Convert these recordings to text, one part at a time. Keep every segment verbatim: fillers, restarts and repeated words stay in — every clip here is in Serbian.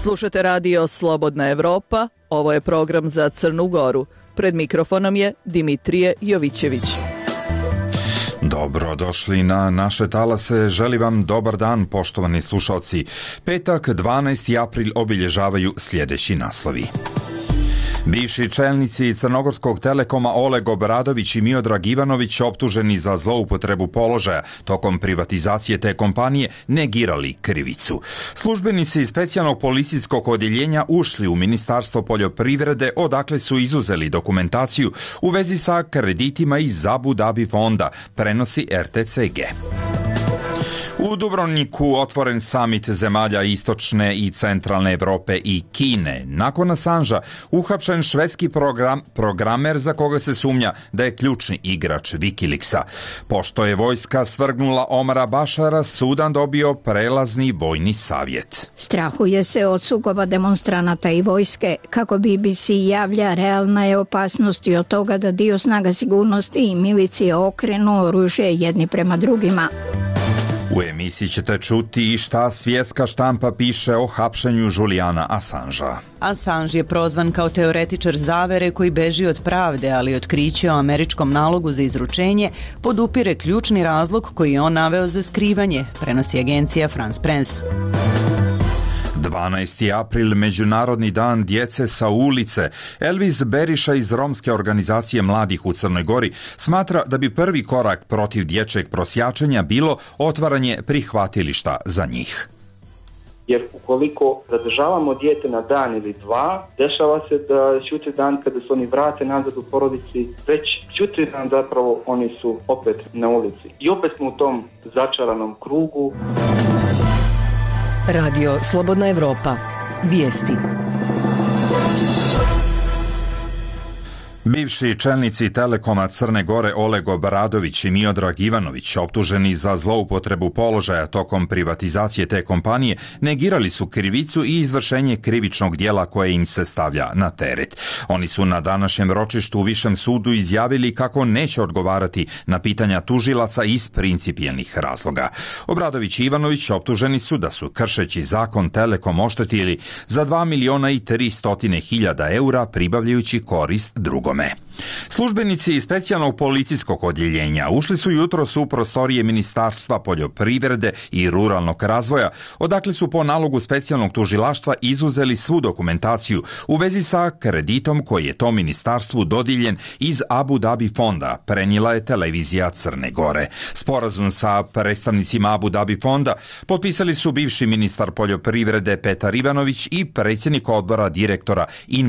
Slušate radio Slobodna Evropa, ovo je program za Crnu Goru. Pred mikrofonom je Dimitrije Jovićević. Dobro došli na naše talase, želim vam dobar dan poštovani slušalci. Petak dvanaesti april obilježavaju sljedeći naslovi. Bivši čelnici Crnogorskog Telekoma Oleg Obradović i Miodrag Ivanović optuženi za zloupotrebu položaja tokom privatizacije te kompanije negirali krivicu. Službenici specijalnog policijskog odjeljenja ušli u Ministarstvo poljoprivrede odakle su izuzeli dokumentaciju u vezi sa kreditima iz Abu Dhabi fonda, prenosi R T C G. U Dubrovniku otvoren samit zemalja istočne i centralne Evrope i Kine. Nakon Assangea uhapšen švedski program, programer za koga se sumnja da je ključni igrač Wikileaksa. Pošto je vojska svrgnula Omara Bašara, Sudan dobio prelazni vojni savjet. Strahuje se od sukoba demonstranata i vojske. Kako B B C javlja, realna je opasnost i od toga da dio snaga sigurnosti i milicije okrenu oružje jedni prema drugima. U emisiji ćete čuti i šta svjetska štampa piše o hapšenju Juliana Assangea. Assange je prozvan kao teoretičar zavere koji beži od pravde, ali otkriće o američkom nalogu za izručenje podupire ključni razlog koji je on naveo za skrivanje, prenosi agencija France Press. dvanaesti april, Međunarodni dan djece sa ulice. Elvis Beriša iz romske organizacije mladih u Crnoj Gori smatra da bi prvi korak protiv dječjeg prosjačenja bilo otvaranje prihvatilišta za njih. Jer ukoliko zadržavamo dijete na dan ili dva, dešava se da četiri dan kada se oni vrate nazad u porodici, već četiri dan zapravo oni su opet na ulici. I opet smo u tom začaranom krugu. Radio Slobodna Evropa. Vijesti. Bivši čelnici Telekoma Crne Gore Oleg Obradović i Miodrag Ivanović, optuženi za zloupotrebu položaja tokom privatizacije te kompanije, negirali su krivicu i izvršenje krivičnog dijela koje im se stavlja na teret. Oni su na današnjem ročištu u Višem sudu izjavili kako neće odgovarati na pitanja tužilaca iz principijelnih razloga. Obradović i Ivanović optuženi su da su, kršeći zakon, Telekom oštetili za dva miliona i tristo hiljada eura pribavljajući korist drugom. Službenici specijalnog policijskog odjeljenja ušli su jutros u prostorije Ministarstva poljoprivrede i ruralnog razvoja, odakle su po nalogu specijalnog tužilaštva izuzeli svu dokumentaciju u vezi sa kreditom koji je tom ministarstvu dodijeljen iz Abu Dhabi fonda, prenijela je televizija Crne Gore. Sporazum sa predstavnicima Abu Dhabi fonda potpisali su bivši ministar poljoprivrede Petar Ivanović i predsjednik odbora direktora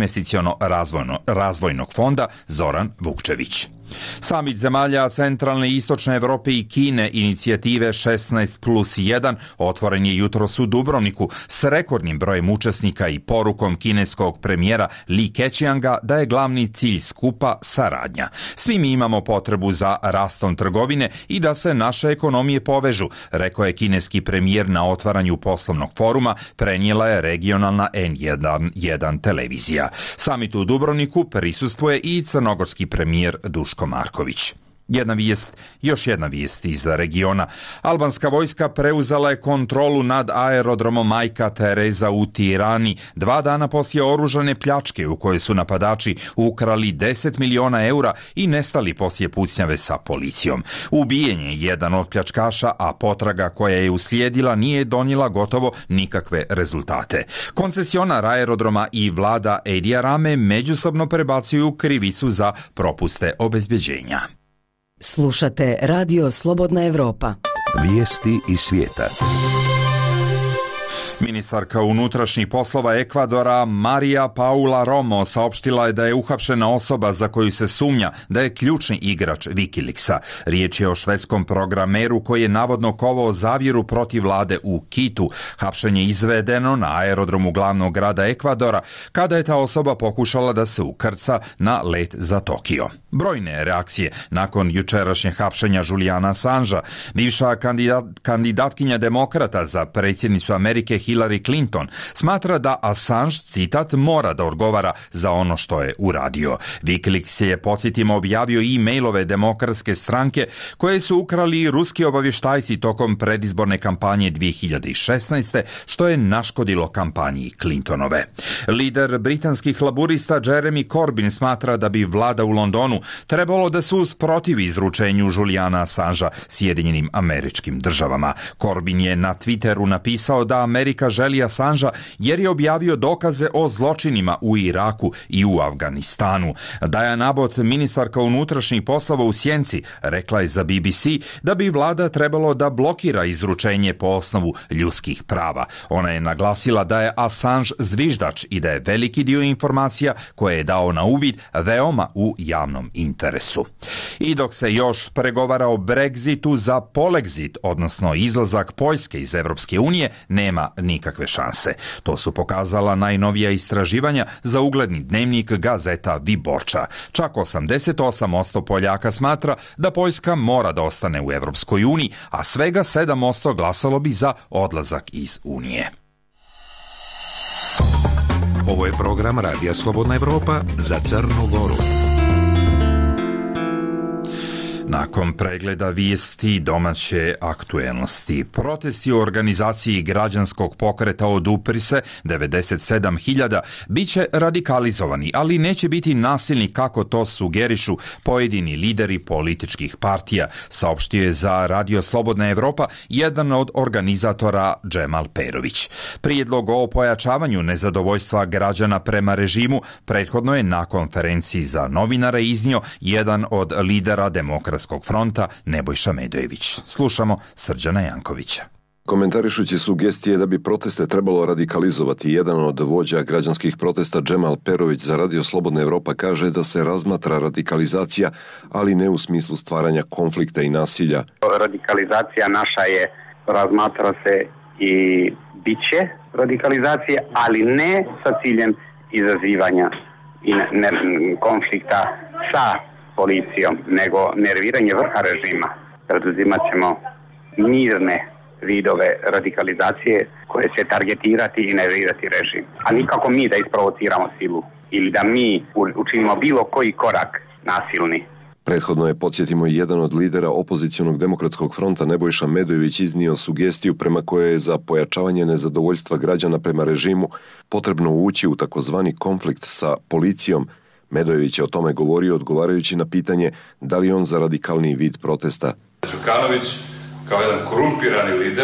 investiciono-razvojnog fonda Zoran Vukčević. Samit zemalja centralne i istočne Evrope i Kine inicijative šesnaest plus jedan otvoren je jutros u Dubrovniku s rekordnim brojem učesnika i porukom kineskog premijera Li Keqianga da je glavni cilj skupa saradnja. Svi mi imamo potrebu za rastom trgovine i da se naše ekonomije povežu, rekao je kineski premijer na otvaranju poslovnog foruma, prenijela je regionalna N jedan televizija. Samitu u Dubrovniku prisustvuje i crnogorski premijer Duško Marković. Jedna vijest, još jedna vijest iz regiona. Albanska vojska preuzela je kontrolu nad aerodromom Majka Tereza u Tirani dva dana poslije oružane pljačke u kojoj su napadači ukrali deset miliona eura i nestali poslije pucnjave sa policijom. Ubijen je jedan od pljačkaša, a potraga koja je uslijedila nije donijela gotovo nikakve rezultate. Koncesionar aerodroma i vlada Edija Rame međusobno prebacuju krivicu za propuste obezbeđenja. Slušate Radio Slobodna Evropa. Vijesti iz svijeta. Ministarka unutrašnjih poslova Ekvadora Marija Paula Romo saopštila je da je uhapšena osoba za koju se sumnja da je ključni igrač Wikileaksa. Riječ je o švedskom programeru koji je navodno kovao zavjeru protiv vlade u Kitu. Hapšenje izvedeno na aerodromu glavnog grada Ekvadora kada je ta osoba pokušala da se ukrca na let za Tokio. Brojne reakcije nakon jučerašnjeg hapšenja Julijana Assangea. Bivša kandidat, kandidatkinja demokrata za predsjednicu Amerike Hillary Clinton smatra da Assange, citat, mora da odgovara za ono što je uradio. Wikileaks je, podsjetimo, objavio e-mailove demokratske stranke koje su ukrali ruski obavještajci tokom predizborne kampanje dvije hiljade šesnaeste. što je naškodilo kampanji Clintonove. Lider britanskih laburista Jeremy Corbyn smatra da bi vlada u Londonu trebalo da se usprotivi izručenju Julijana Assangea Sjedinjenim Američkim Državama. Corbyn je na Twitteru napisao da Amerika želi Assangea jer je objavio dokaze o zločinima u Iraku i u Afganistanu. Diana Abbott, ministarka unutrašnjih poslova u Sjenci, rekla je za B B C da bi vlada trebalo da blokira izručenje po osnovu ljudskih prava. Ona je naglasila da je Assange zviždač i da je veliki dio informacija koje je dao na uvid veoma u javnom interesu. I dok se još pregovara o Brexitu, za polexit, odnosno izlazak Poljske iz Evropske unije, nema nikakve šanse. To su pokazala najnovija istraživanja za ugledni dnevnik gazeta Viborča. Čak osamdeset osam posto Poljaka smatra da Poljska mora da ostane u Evropskoj uniji, a svega sedam posto glasalo bi za odlazak iz Unije. Ovo je program Radija Slobodna Evropa za Crnu Goru. Nakon pregleda vijesti domaće aktuelnosti, protesti u organizaciji građanskog pokreta Odupri se devedeset sedam hiljada bit će radikalizovani, ali neće biti nasilni kako to sugerišu pojedini lideri političkih partija, saopštio je za Radio Slobodna Evropa jedan od organizatora Džemal Perović. Prijedlog o pojačavanju nezadovoljstva građana prema režimu prethodno je na konferenciji za novinare iznio jedan od lidera Demokratskog fronta Nebojša Medojević. Slušamo Srđana Jankovića. Komentarišući sugestije da bi proteste trebalo radikalizovati, jedan od vođa građanskih protesta Džemal Perović za Radio Slobodna Evropa kaže da se razmatra radikalizacija, ali ne u smislu stvaranja konflikta i nasilja. Radikalizacija naša je, razmatra se i bit će radikalizacije, ali ne sa ciljem izazivanja i ne, ne, konflikta sa policijom, nego nerviranje vrha režima. Preduzimat ćemo mirne vidove radikalizacije koje će targetirati i nervirati režim. A nikako mi da isprovociramo silu ili da mi učinimo bilo koji korak nasilni. Prethodno je, podsjetimo, jedan od lidera opozicionog Demokratskog fronta Nebojša Medojević iznio sugestiju prema kojoj je za pojačavanje nezadovoljstva građana prema režimu potrebno ući u takozvani konflikt sa policijom. Medojević je o tome govorio odgovarajući na pitanje da li on za radikalniji vid protesta. Đukanović, kao jedan korumpirani lider,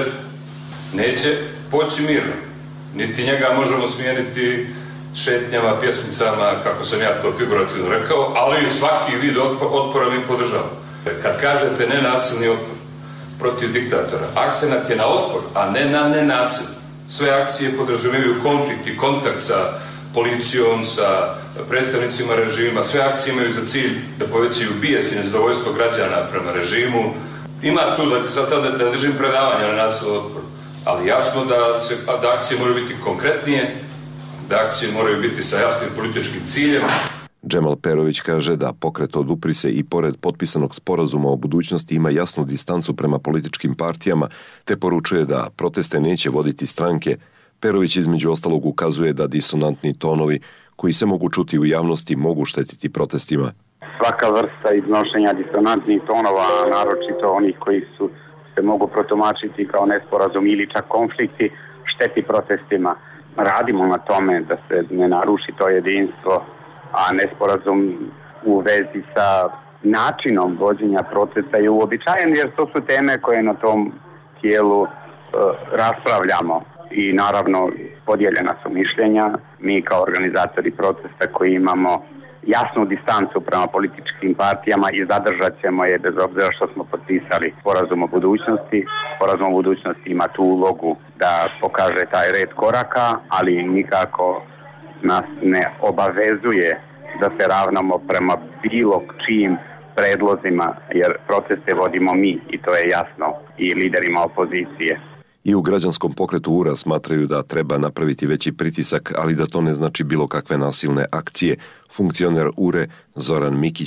neće poći mirno. Niti njega možemo smijeniti šetnjama, pjesmicama, kako sam ja to figurativno rekao, ali svaki vid otpora mi podržava. Kad kažete nenasilni otpor protiv diktatora, akcenat je na otpor, a ne na nenasilni. Sve akcije podrazumijevaju konflikt i kontakt sa policijom, sa predstavnicima režima. Sve akcije imaju za cilj da povećaju bijes i nezadovoljstvo građana prema režimu. Ima tu, da, sad, sad da, da držim predavanja na nasilni otpor, ali jasno da, se, da akcije moraju biti konkretnije, da akcije moraju biti sa jasnim političkim ciljem. Džemal Perović kaže da pokret Odupri se i pored potpisanog sporazuma o budućnosti ima jasnu distancu prema političkim partijama, te poručuje da proteste neće voditi stranke. Perović između ostalog ukazuje da disonantni tonovi koji se mogu čuti u javnosti mogu štetiti protestima. Svaka vrsta iznošenja disonantnih tonova, naročito onih koji su se mogu protumačiti kao nesporazum ili čak konflikti, šteti protestima. Radimo na tome da se ne naruši to jedinstvo, a nesporazum u vezi sa načinom vođenja protesta je uobičajen, jer to su teme koje na tom tijelu e, raspravljamo. I naravno podijeljena su mišljenja. Mi kao organizatori protesta koji imamo jasnu distancu prema političkim partijama i zadržat ćemo je bez obzira što smo potpisali sporazum o budućnosti. Sporazum o budućnosti ima tu ulogu da pokaže taj red koraka, ali nikako nas ne obavezuje da se ravnamo prema bilo čijim predlozima, jer proteste vodimo mi i to je jasno i liderima opozicije. I u građanskom pokretu U R A smatraju da treba napraviti veći pritisak, ali da to ne znači bilo kakve nasilne akcije. Funkcioner U R E Zoran Mikić.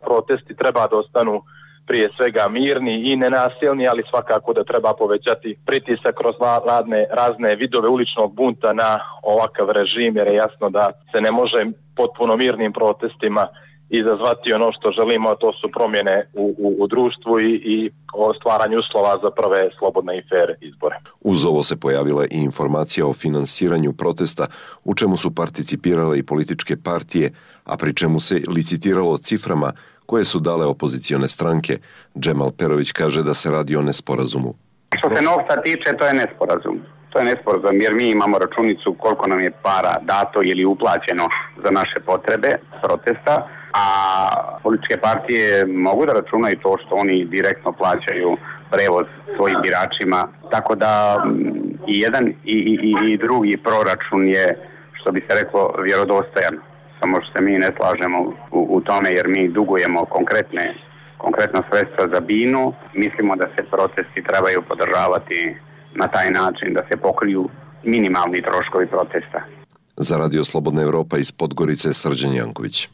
protesti treba da ostanu prije svega mirni i nenasilni, ali svakako da treba povećati pritisak kroz razne, razne vidove uličnog bunta na ovakav režim, jer je jasno da se ne može potpuno mirnim protestima izazvati ono što želimo, a to su promjene u, u, u društvu i, i o stvaranju uslova za prve slobodne i fer izbore. Uz ovo se pojavila i informacija o finansiranju protesta, u čemu su participirale i političke partije, a pri čemu se licitiralo ciframa koje su dale opozicione stranke. Džemal Perović kaže da se radi o nesporazumu. Što se novca tiče, to je nesporazum. To je nesporazum jer mi imamo računicu koliko nam je para dato ili uplaćeno za naše potrebe protesta, a političke partije mogu da računaju to što oni direktno plaćaju prevoz svojim biračima. Tako da i jedan i, i, i drugi proračun je, što bi se reklo, vjerodostojan. Samo što se mi ne slažemo u, u tome jer mi dugujemo konkretne, konkretna sredstva za binu. Mislimo da se protesti trebaju podržavati na taj način da se pokriju minimalni troškovi protesta. Za Radio Slobodna Evropa iz Podgorice, Srđan Janković.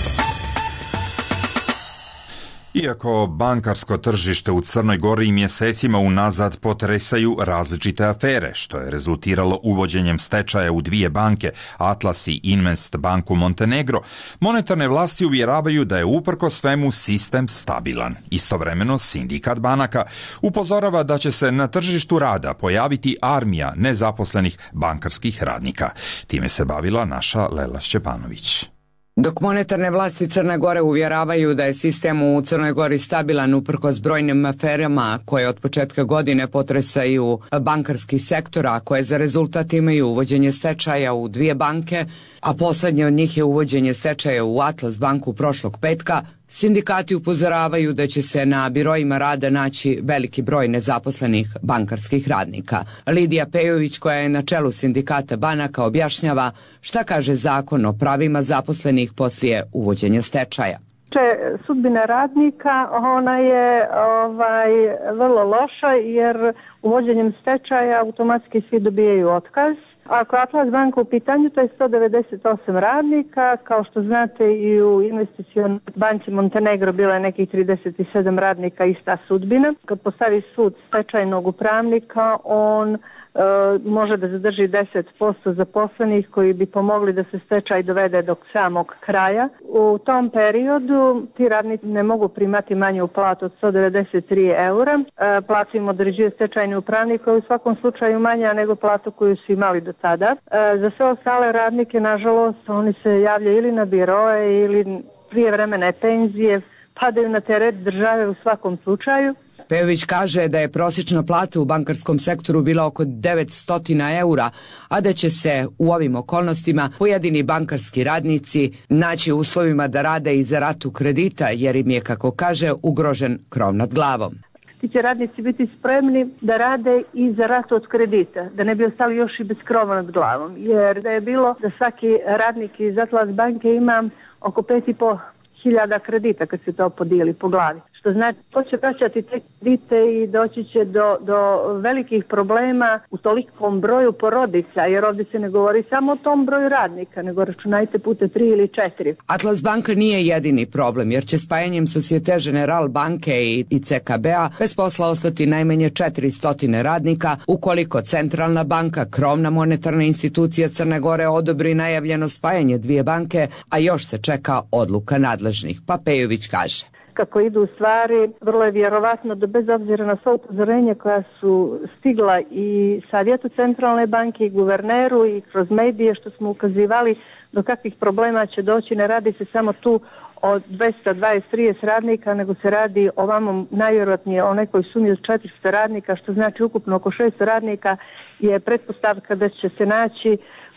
Iako bankarsko tržište u Crnoj Gori mjesecima unazad potresaju različite afere, što je rezultiralo uvođenjem stečaja u dvije banke, Atlas i Invest banku Montenegro, monetarne vlasti uvjeravaju da je uprko svemu sistem stabilan. Istovremeno, sindikat banaka upozorava da će se na tržištu rada pojaviti armija nezaposlenih bankarskih radnika. Time se bavila naša Lela Šćepanović. Dok monetarne vlasti Crne Gore uvjeravaju da je sistem u Crnoj Gori stabilan uprkos brojnim aferama koje od početka godine potresaju bankarski sektor, a koje za rezultat imaju uvođenje stečaja u dvije banke, a poslednje od njih je uvođenje stečaja u Atlas banku prošlog petka, sindikati upozoravaju da će se na biroima rada naći veliki broj nezaposlenih bankarskih radnika. Lidija Pejović, koja je na čelu sindikata banaka, objašnjava šta kaže zakon o pravima zaposlenih poslije uvođenja stečaja. Sudbina radnika, ona je ovaj, vrlo loša jer uvođenjem stečaja automatski svi dobijaju otkaz. Ako je Atlas banka u pitanju, to je sto devedeset osam radnika, kao što znate i u investicionoj banci Montenegro bilo je nekih trideset sedam radnika, ista sudbina. Kad postavi sud stečajnog upravnika, on e, može da zadrži deset posto zaposlenih koji bi pomogli da se stečaj dovede do samog kraja. U tom periodu ti radnici ne mogu primati manju platu od sto devedeset tri eura. E, platu im određuje stečajni upravnik, koja je u svakom slučaju manja nego platu koju su imali do tada. E, za sve ostale radnike, nažalost, oni se javljaju ili na biroje ili prijevremene penzije, padaju na teret države u svakom slučaju. Pejović kaže da je prosječna plata u bankarskom sektoru bila oko devetsto eura, a da će se u ovim okolnostima pojedini bankarski radnici naći u uslovima da rade i za ratu kredita, jer im je, kako kaže, ugrožen krov nad glavom. Ti će radnici biti spremni da rade i za ratu od kredita, da ne bi ostali još i bez krova nad glavom, jer da je bilo da svaki radnik iz Atlas banke ima oko pet i po hiljada kredita kad se to podijeli po glavi. Što znači, to će vraćati te kredite i doći će do, do velikih problema u tolikom broju porodica, jer ovdje se ne govori samo o tom broju radnika, nego računajte puta tri ili četiri. Atlas banka nije jedini problem, jer će spajanjem Societe General banke i, i C K B-a bez posla ostati najmanje četiristo radnika, ukoliko Centralna banka, krovna monetarna institucija Crne Gore, odobri najavljeno spajanje dvije banke, a još se čeka odluka nadležnih. Pa Pejović kaže: kako idu stvari, vrlo je vjerovatno da bez obzira na sva upozorenja koja su stigla i savjetu Centralne banke i guverneru i kroz medije što smo ukazivali do kakvih problema će doći, ne radi se samo tu o dvesta dvadeset do trideset radnika, nego se radi ovamo najvjerojatnije o nekoj sumi od četiristo radnika, što znači ukupno oko šesto radnika je pretpostavka da će se naći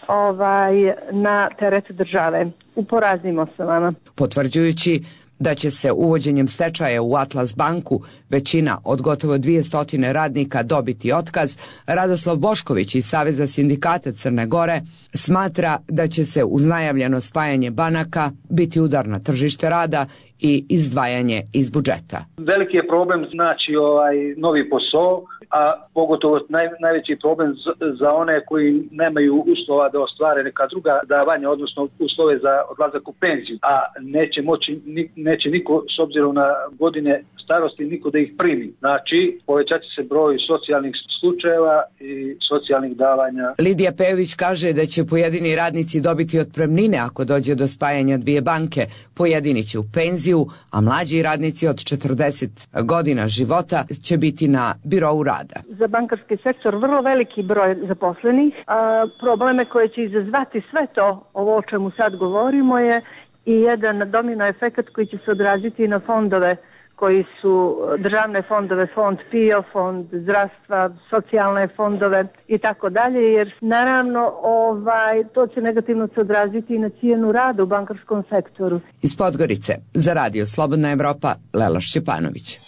ovaj, na teret države u poraznim osnovama. Potvrđujući da će se uvođenjem stečaja u Atlas banku većina od gotovo dvjesto radnika dobiti otkaz, Radoslav Bošković iz Saveza sindikata Crne Gore smatra da će se uz najavljeno spajanje banaka biti udar na tržište rada i izdvajanje iz budžeta. Veliki je problem znači ovaj novi posao, a pogotovo naj, najveći problem z, za one koji nemaju uslova da ostvare neka druga davanja, odnosno uslove za odlazak u penziju, a neće moći, neće niko s obzirom na godine starosti niko da ih primi. Znači, povećat će se broj socijalnih slučajeva i socijalnih davanja. Lidija Pejović kaže da će pojedini radnici dobiti otpremnine ako dođe do spajanja dvije banke. Pojedini će u penziju, a mlađi radnici od četrdeset godina života će biti na birou rada. Za bankarski sektor vrlo veliki broj zaposlenih. A probleme koje će izazvati sve to, ovo o čemu sad govorimo, je i jedan domino efekat koji će se odraziti na fondove koji su državne fondove, fond P I O, fond zdravstva, socijalne fondove i tako dalje, jer naravno ovaj, to će negativno se odraziti i na cijenu rada u bankarskom sektoru. Iz Podgorice, za Radio Slobodna Evropa, Lela Šćepanović.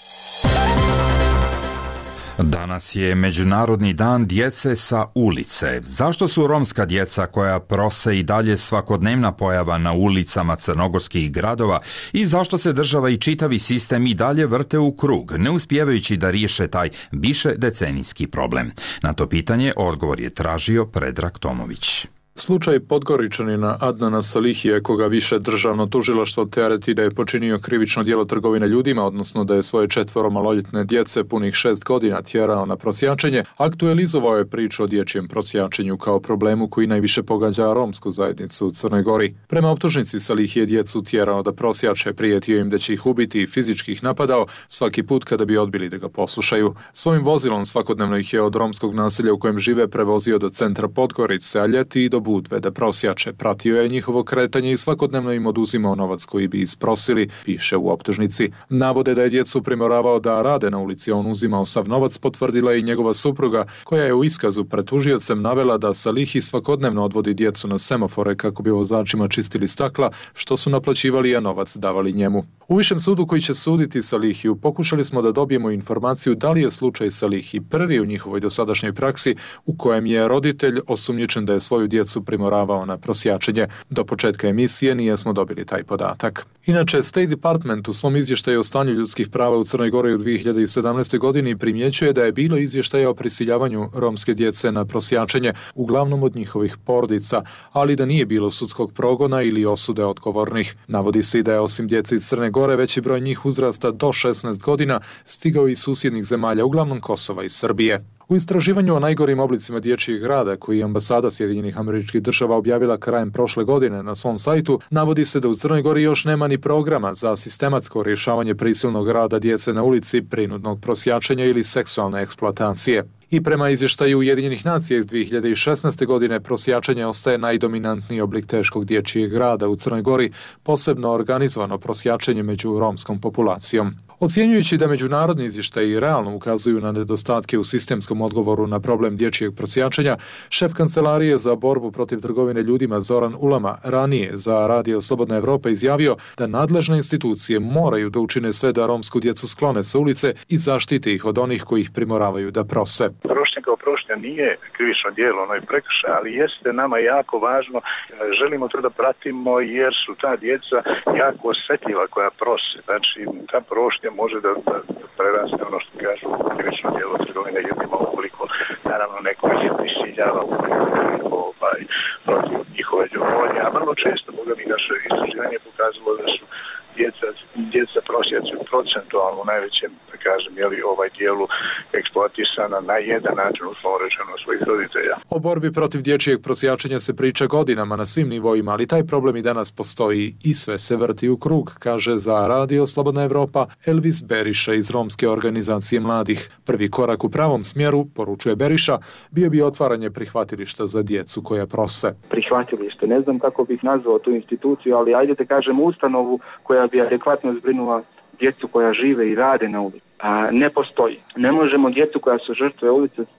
Danas je Međunarodni dan djece sa ulice. Zašto su romska djeca koja prose i dalje svakodnevna pojava na ulicama crnogorskih gradova i zašto se država i čitavi sistem i dalje vrte u krug, ne uspijevajući da riješe taj više decenijski problem? Na to pitanje odgovor je tražio Predrag Tomović. Slučaj Podgoričanina Adnana Salihije, koga više državno tužilaštvo tereti da je počinio krivično djelo trgovine ljudima, odnosno da je svoje četvoro maloljetne djece punih šest godina tjerao na prosjačenje, aktualizovao je priču o dječjem prosjačenju kao problemu koji najviše pogađa romsku zajednicu u Crnoj Gori. Prema optužnici Salihije djecu tjerao da prosjače, prijetio im da će ih ubiti i fizički ih napadao svaki put kada bi odbili da ga poslušaju. Svojim vozilom svakodnevno ih je od romskog naselja u kojem žive prevozio do centra Podgorice, a ljeti i do Budve da prosjače. Pratio je njihovo kretanje i svakodnevno im oduzimao novac koji bi isprosili, piše u optužnici. Navode da je djecu primoravao da rade na ulici, on uzimao sav novac, potvrdila i njegova supruga, koja je u iskazu pred tužiocem navela da Salihi svakodnevno odvodi djecu na semafore kako bi vozačima čistili stakla, što su naplaćivali, a novac davali njemu. U višem sudu koji će suditi Salihiju pokušali smo da dobijemo informaciju da li je slučaj Salihi prvi u njihovoj dosadašnjoj praksi u kojem je roditelj osumnjičen da je svoju djecu primoravao na prosjačenje. Do početka emisije nijesmo dobili taj podatak. Inače, State Department u svom izvještaju o stanju ljudskih prava u Crnoj Gori u dvije hiljade sedamnaestoj. godini primjećuje da je bilo izvještaja o prisiljavanju romske djece na prosjačenje, uglavnom od njihovih porodica, ali da nije bilo sudskog progona ili osude odgovornih. Navodi se i da je osim djece iz Crne Gore veći broj njih uzrasta do šesnaest godina stigao iz susjednih zemalja, uglavnom Kosova i Srbije. U istraživanju o najgorim oblicima dječjeg rada, koji je ambasada Sjedinjenih Američkih Država objavila krajem prošle godine na svom sajtu, navodi se da u Crnoj Gori još nema ni programa za sistematsko rješavanje prisilnog rada djece na ulici, prinudnog prosjačenja ili seksualne eksploatacije. I prema izvještaju Ujedinjenih nacija iz dvije hiljade šesnaeste. godine prosjačenje ostaje najdominantniji oblik teškog dječjeg rada u Crnoj Gori, posebno organizovano prosjačenje među romskom populacijom. Ocjenjujući da međunarodni izvještaji realno ukazuju na nedostatke u sistemskom odgovoru na problem dječjeg prosjačenja, šef Kancelarije za borbu protiv trgovine ljudima Zoran Ulama ranije za Radio Slobodna Evropa izjavio da nadležne institucije moraju da učine sve da romsku djecu sklone sa ulice i zaštite ih od onih koji ih primoravaju da prose. Prošnja kao prošnja nije krivično djelo, ono je prekršaj, ali jeste nama jako važno. Želimo to da pratimo jer su ta djeca jako osjetljiva koja prose. Znači, ta prošnja može da, da, da preraste ono što kažu krivično djelo trgovine ljudima ukoliko naravno neko ih prisiljava ukoliko ovaj, protiv njihove volje, a vrlo često Boga mi naše istraživanje pokazalo da su djeca, djeca prosjaci procentualno u najvećem, da kažem, je li ovaj dijelu eksploatisana na jedan način uslovno rečeno svojih roditelja. O borbi protiv dječjeg prosjačenja se priča godinama na svim nivoima, ali taj problem i danas postoji i sve se vrti u krug, kaže za Radio Slobodna Evropa Elvis Beriša iz romske organizacije mladih. Prvi korak u pravom smjeru, poručuje Beriša, bio bi otvaranje prihvatilišta za djecu koja prose. Prihvatilište, ne znam kako bih nazvao tu instituciju, ali ajde te kažem ustanovu koja bi adekvatno zbrinula djecu koja žive i rade na ulici. A, ne postoji. Ne možemo djecu koja su žrtve ulice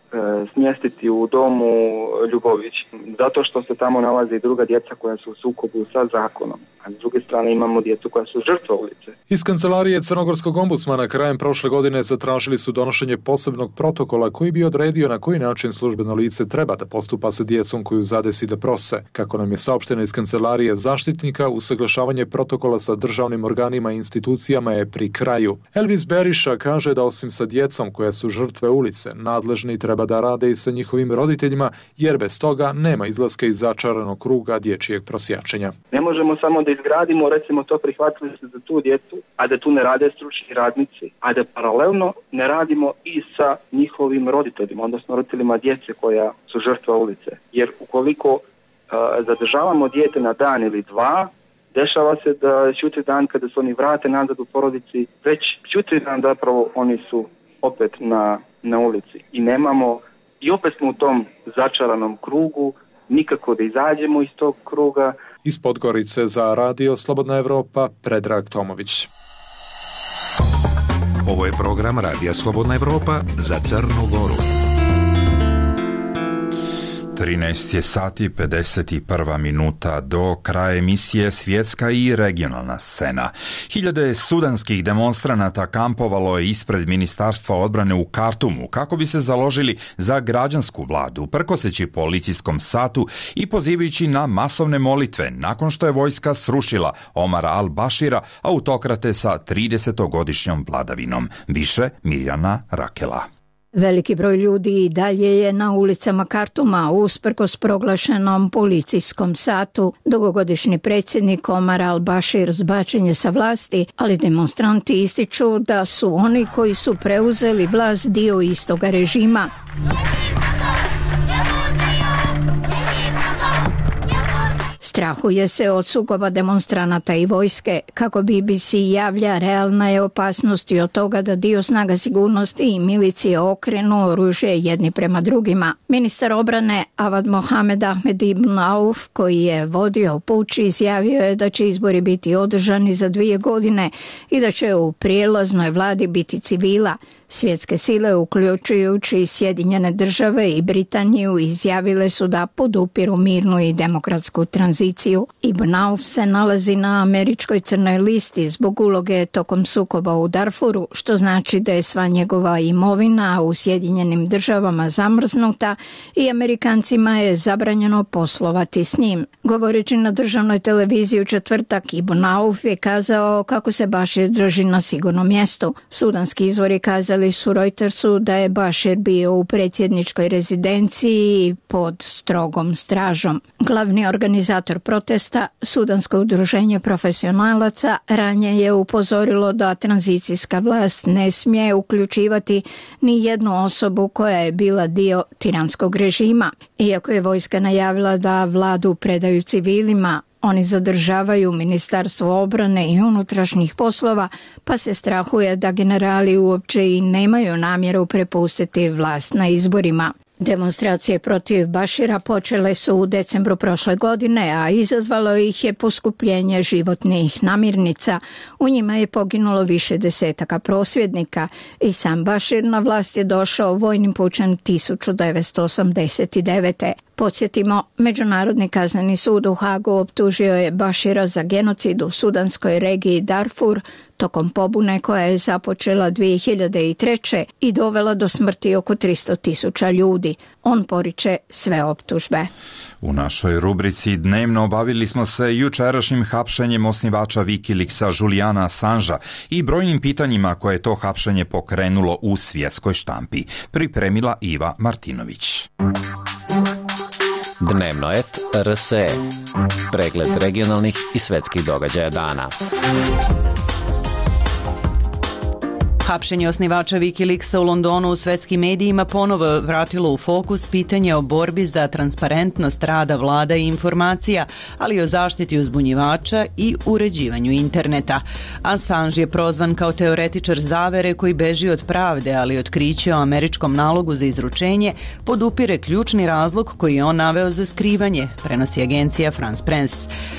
smjestiti u domu Ljubović, zato što se tamo nalaze i druga djeca koja su u sukobu sa zakonom, a s druge strane imamo djecu koja su žrtva ulice. Iz kancelarije crnogorskog ombudsmana krajem prošle godine zatražili su donošenje posebnog protokola koji bi odredio na koji način službeno lice treba da postupa sa djecom koju zadesi da prose. Kako nam je saopšteno iz kancelarije zaštitnika, usaglašavanje protokola sa državnim organima i institucijama je pri kraju. Elvis Beriša kaže da osim sa djecom koja su žrtve ulice, nadležni treba da rade i sa njihovim roditeljima, jer bez toga nema izlaska iz začaranog kruga dječjeg prosjačenja. Ne možemo samo da izgradimo, recimo to prihvatili se za tu djecu, a da tu ne rade stručni radnici, a da paralelno ne radimo i sa njihovim roditeljima, odnosno roditeljima djece koja su žrtva ulice. Jer ukoliko uh, zadržavamo dijete na dan ili dva, dešava se da čuti dan kada se oni vrate nazad u porodici, već čuti dan zapravo oni su opet na, na ulici i nemamo, i opet smo u tom začaranom krugu, nikako da izađemo iz tog kruga. Iz Podgorice za Radio Slobodna Evropa, Predrag Tomović. Ovo je program Radija Slobodna Evropa za Crnu Goru. trinaest je sati pedeset prva minuta do kraja emisije Svjetska i regionalna scena. Hiljade sudanskih demonstranata kampovalo je ispred Ministarstva odbrane u Kartumu kako bi se založili za građansku vladu, prkoseći policijskom satu i pozivajući na masovne molitve nakon što je vojska srušila Omara al-Bashira, autokrate sa tridesetogodišnjom vladavinom. Više Mirjana Rakela. Veliki broj ljudi i dalje je na ulicama Kartuma usprkos proglašenom policijskom satu. Dugogodišnji predsjednik Omar al-Bashir zbačen je sa vlasti, ali demonstranti ističu da su oni koji su preuzeli vlast dio istoga režima. Strahuje se od sukoba demonstranata i vojske. Kako B B C javlja, realna je opasnost i od toga da dio snaga sigurnosti i milicije okrenu oružje jedni prema drugima. Ministar obrane Avad Mohamed Ahmed ibn Auf, koji je vodio puč, izjavio je da će izbori biti održani za dvije godine i da će u prijelaznoj vladi biti civila. Svjetske sile, uključujući Sjedinjene države i Britaniju, izjavile su da podupiru mirnu i demokratsku tranziciju. Ibn Auf se nalazi na američkoj crnoj listi zbog uloge tokom sukoba u Darfuru, što znači da je sva njegova imovina u Sjedinjenim državama zamrznuta i Amerikancima je zabranjeno poslovati s njim. Govoreći na državnoj televiziji u četvrtak, Ibn Auf je kazao kako se Bashir drži na sigurnom mjestu. Sudanski izvori kazali su Reutersu da je Bashir bio u predsjedničkoj rezidenciji pod strogom stražom. Glavni organizator protesta, Sudansko udruženje profesionalaca, ranije je upozorilo da tranzicijska vlast ne smije uključivati ni jednu osobu koja je bila dio tiranskog režima. Iako je vojska najavila da vladu predaju civilima, oni zadržavaju Ministarstvo obrane i unutrašnjih poslova, pa se strahuje da generali uopće i nemaju namjeru prepustiti vlast na izborima. Demonstracije protiv Bashira počele su u decembru prošle godine, a izazvalo ih je poskupljenje životnih namirnica. U njima je poginulo više desetaka prosvjednika i sam Bashir na vlast je došao vojnim pučem hiljadu devetsto osamdeset devete. Podsjetimo, Međunarodni kazneni sud u Hagu optužio je Bashira za genocid u sudanskoj regiji Darfur tokom pobune koja je započela dvije hiljade treće i dovela do smrti oko tristo tisuća ljudi. On poriče sve optužbe. U našoj rubrici Dnevno bavili smo se jučerašnjim hapšenjem osnivača Wikileaksa Juliana Assangea i brojnim pitanjima koje je to hapšenje pokrenulo u svjetskoj štampi. Pripremila Iva Martinović. Dnevnoet R S E. Pregled regionalnih i svetskih događaja dana. Hapšenje osnivača Wikileaksa u Londonu u svetskim medijima ponovo vratilo u fokus pitanje o borbi za transparentnost rada vlada i informacija, ali i o zaštiti uzbunjivača i uređivanju interneta. Assange je prozvan kao teoretičar zavere koji beži od pravde, ali otkriće o američkom nalogu za izručenje podupire ključni razlog koji je on naveo za skrivanje, prenosi agencija France Press.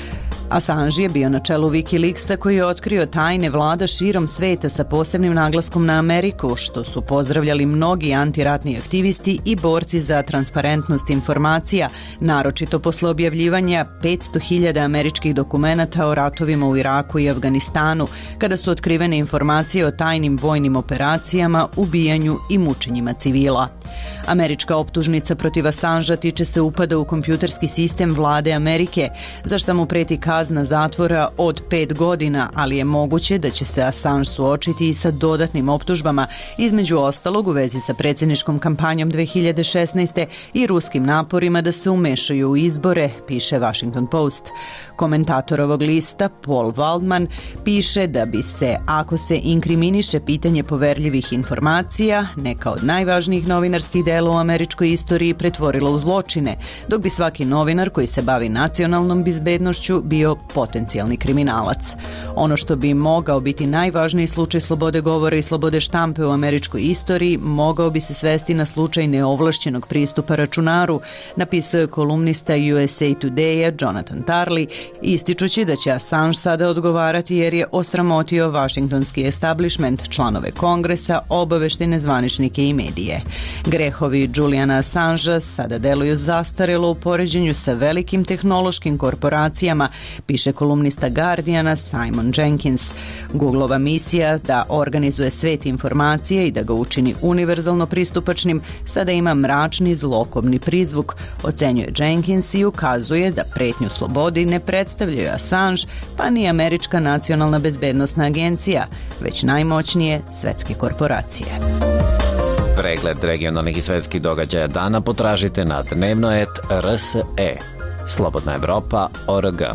Assange je bio na čelu Wikileaksa koji je otkrio tajne vlada širom sveta sa posebnim naglaskom na Ameriku, što su pozdravljali mnogi antiratni aktivisti i borci za transparentnost informacija, naročito posle objavljivanja petsto hiljada američkih dokumenata o ratovima u Iraku i Afganistanu, kada su otkrivene informacije o tajnim vojnim operacijama, ubijanju i mučenjima civila. Američka optužnica protiv Assangea tiče se upada u kompjuterski sistem vlade Amerike, za šta mu preti kazna zatvora od pet godina, ali je moguće da će se Assange suočiti i sa dodatnim optužbama, između ostalog u vezi sa predsjedničkom kampanjom dve hiljade šesnaeste. i ruskim naporima da se umešaju u izbore, piše Washington Post. Komentator ovog lista, Paul Waldman, piše da bi se, ako se inkriminiše pitanje poverljivih informacija, neka od najvažnijih novinarskih dela u američkoj istoriji pretvorila u zločine, dok bi svaki novinar koji se bavi nacionalnom bezbednošću bio potencijalni kriminalac. Ono što bi mogao biti najvažniji slučaj slobode govora i slobode štampe u američkoj istoriji mogao bi se svesti na slučaj neovlašćenog pristupa računaru, napisao je kolumnista U S A Today-a Jonathan Turley, ističući da će Assange sada odgovarati jer je osramotio vašingtonski establishment, članove kongresa, obaveštene zvaničnike i medije. Grehovi Juliana Assangea sada deluju zastarelo u poređenju sa velikim tehnološkim korporacijama, piše kolumnista Guardiana Simon Jenkins. Googleova misija da organizuje svet informacije i da ga učini univerzalno pristupačnim sada ima mračni zlokobni prizvuk, ocenjuje Jenkins i ukazuje da pretnju slobodi ne predstavljaju Assange pa ni Američka nacionalna bezbednosna agencija, već najmoćnije svetske korporacije. Pregled regionalnih i svetskih događaja dana potražite na dnevnoet R S E. Slobodna Evropa O R G.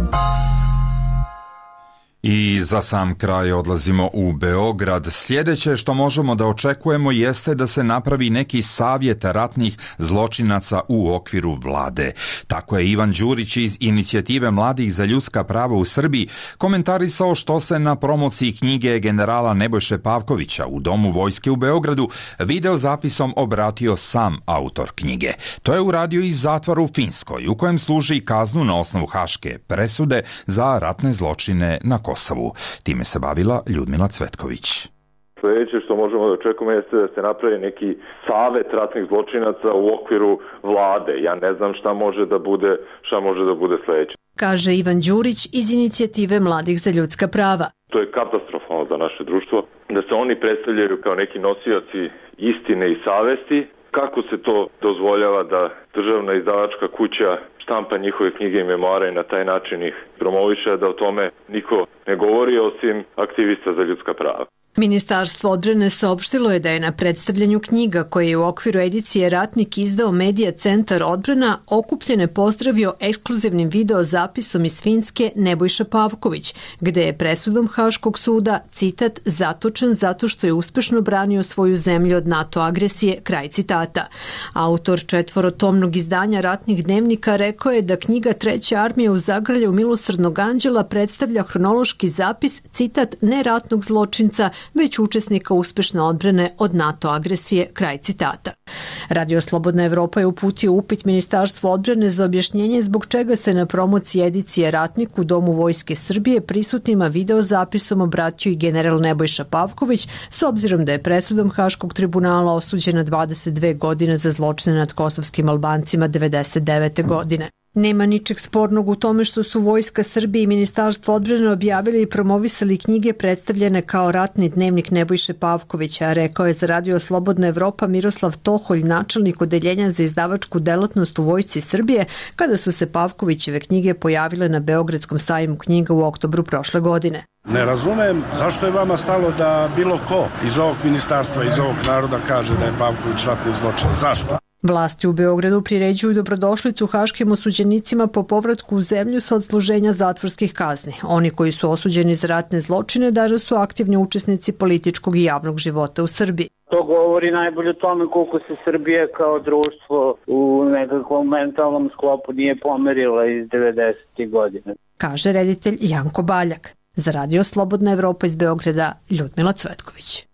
I za sam kraj odlazimo u Beograd. Sljedeće što možemo da očekujemo jeste da se napravi neki savjet ratnih zločinaca u okviru vlade. Tako je Ivan Đurić iz Inicijative mladih za ljudska prava u Srbiji komentarisao što se na promociji knjige generala Nebojše Pavkovića u Domu vojske u Beogradu video zapisom obratio sam autor knjige. To je uradio iz zatvora u Finskoj, u kojem služi kaznu na osnovu haške presude za ratne zločine na Kosovu. Time se bavila Ljudmila Cvetković. Sljedeće što možemo da očekujemo jeste da se napravi neki savet ratnih zločinaca u okviru vlade. Ja ne znam šta može da bude, šta može da bude sljedeće. Kaže Ivan Đurić iz Inicijative mladih za ljudska prava. To je katastrofalno za naše društvo, da se oni predstavljaju kao neki nosioci istine i savesti. Kako se to dozvoljava da državna izdavačka kuća štampa njihove knjige i memoare i na taj način ih promoviše, da o tome niko ne govori osim aktivista za ljudska prava. Ministarstvo odbrane saopštilo je da je na predstavljanju knjiga koje je u okviru edicije Ratnik izdao Medija centar odbrana okupljene pozdravio ekskluzivnim video zapisom iz Finske Nebojša Pavković, gde je presudom Haškog suda, citat, zatočen zato što je uspešno branio svoju zemlju od NATO agresije, kraj citata. Autor četvorotomnog izdanja ratnih dnevnika rekao je da knjiga Treća armija u zagrlju milosrdnog anđela predstavlja hronološki zapis, citat, ne ratnog zločinca, već učesnika uspešne odbrane od NATO agresije, kraj citata. Radio Slobodna Evropa je uputio upit Ministarstvu odbrane za objašnjenje zbog čega se na promociji edicije Ratnik u Domu vojske Srbije prisutnima video zapisom obratio i general Nebojša Pavković, s obzirom da je presudom Haškog tribunala osuđen na dvadeset dve godine za zločine nad kosovskim Albancima devedeset devete godine. Nema ničeg spornog u tome što su Vojska Srbije i Ministarstvo odbrane objavili i promovisali knjige predstavljene kao ratni dnevnik Nebojše Pavkovića, rekao je za Radio Slobodna Evropa Miroslav Toholj, načelnik odeljenja za izdavačku delatnost u Vojsci Srbije, kada su se Pavkovićeve knjige pojavile na Beogradskom sajmu knjiga u oktobru prošle godine. Ne razumem zašto je vama stalo da bilo ko iz ovog ministarstva, iz ovog naroda kaže da je Pavković ratni zločin. Zašto? Vlasti u Beogradu priređuju dobrodošlicu haškim osuđenicima po povratku u zemlju sa odsluženja zatvorskih kazni. Oni koji su osuđeni za ratne zločine danas su aktivni učesnici političkog i javnog života u Srbiji. To govori najbolje o tome koliko se Srbija kao društvo u nekakvom mentalnom sklopu nije pomerila iz devedesetih godina. Kaže reditelj Janko Baljak. Za Radio Slobodna Evropa iz Beograda, Ljudmila Cvetković.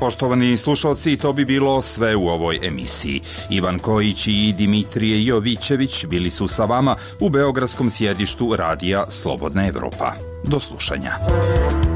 Poštovani slušalci, to bi bilo sve u ovoj emisiji. Ivan Kojić i Dimitrije Jovićević bili su sa vama u beogradskom sjedištu radija Slobodna Evropa. Do slušanja.